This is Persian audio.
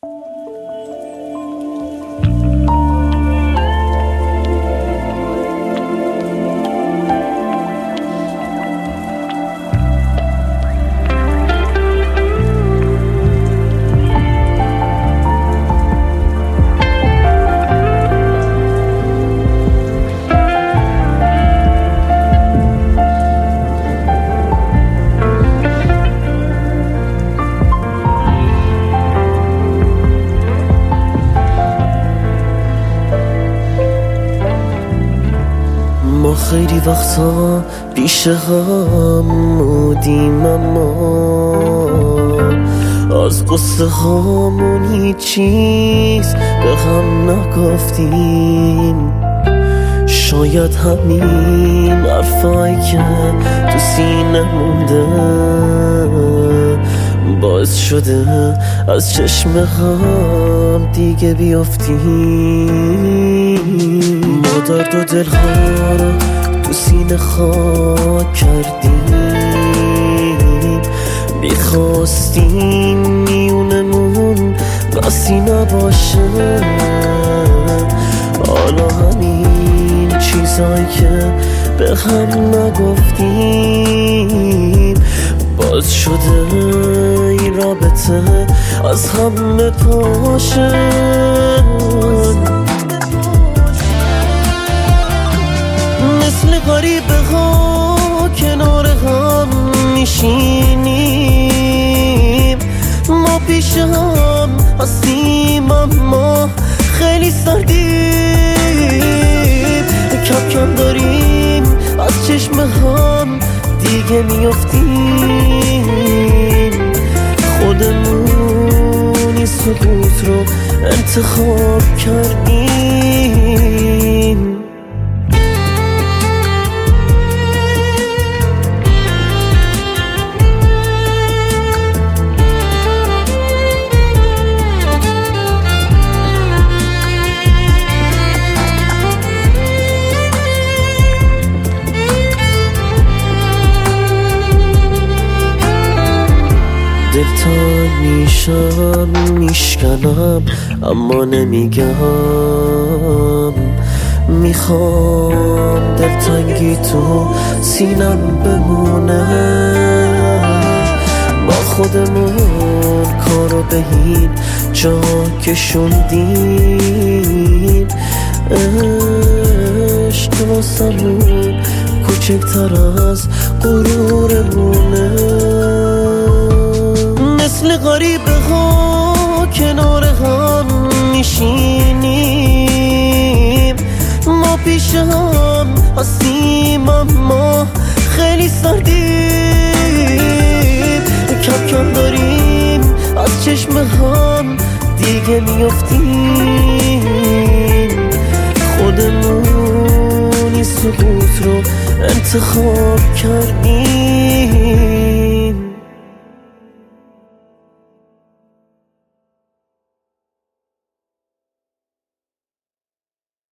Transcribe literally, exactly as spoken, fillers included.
ما خیلی وقتا پیش هم بودیم، اما از قصه هامون هیچ چیز به هم نگفتیم. شاید همین حرفایی که تو سینه مونده باعث شده از چشم هم دیگه بیافتیم. ما درد و دلها رو تو سینه خاک کردیم، میخواستیم میونمون بسی نباشه. حالا همین چیزایی که به هم نگفتیم باز شده این رابطه از هم بپاشه. مثل غریبه ها کنار هم میشینیم، ما پیش هم هستیم اما خیلی سردیم. کم کم داریم از چشم هم دیگه میافتیم. خودمون این سکوت رو انتخاب کردیم. دلتنگ میشم میشکنم اما نمیگم، میخوام دلتنگی تو سینم بمونه. ما خودمون کارو به این جا کشوندیم. عشق واسمون کوچکتر از غرورمونه. مثل غریبه ها کنار هم میشینیم، ما پیش هم هستیم اما خیلی سردیم. کم کم داریم از چشم هم دیگه میافتیم. خودمون این سکوت رو انتخاب کردیم.